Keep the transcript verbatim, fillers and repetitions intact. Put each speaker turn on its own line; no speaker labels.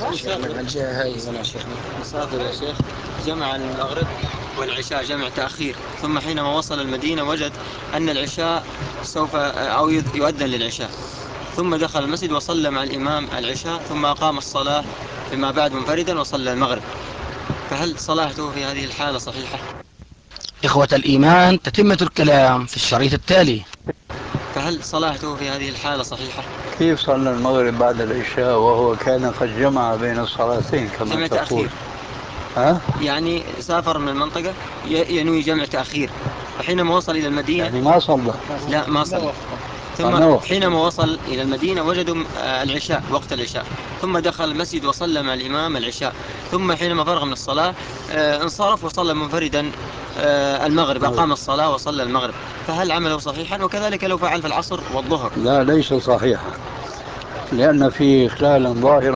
مسافر من الجهة هاي هنا شيخنا. مسافر يا شيخ، جمع المغرب والعشاء جمع تأخير، ثم حينما وصل المدينة وجد أن العشاء سوف أو يؤذن للعشاء، ثم دخل المسجد وصلى مع الإمام العشاء، ثم أقام الصلاة فيما بعد منفردا وصلى المغرب، فهل صلاته في هذه الحالة صحيحة؟
إخوة الإيمان، تتمة الكلام في الشريط التالي.
فهل صلاته في هذه الحالة صحيحة؟
كيف صلى المغرب بعد العشاء وهو كان قد جمع بين الصلاتين كما
جمع
تقول؟
تأخير.
ها؟
يعني سافر من المنطقة ينوي جمع تأخير، فحينما وصل إلى المدينة
يعني ما صلى؟
لا ما صلى. ثم
ما وقت؟
حينما وصل إلى المدينة وجدوا آه، العشاء، وقت العشاء، ثم دخل المسجد وصلى مع الإمام العشاء، ثم حينما فرغ من الصلاة آه، انصرف وصلى منفردا آه، المغرب، أقام الصلاة وصلى المغرب، فهل عمله صحيحا؟ وكذلك لو فعل في العصر والظهر.
لا، ليس صحيحا، لأن فيه إخلالا ظاهرا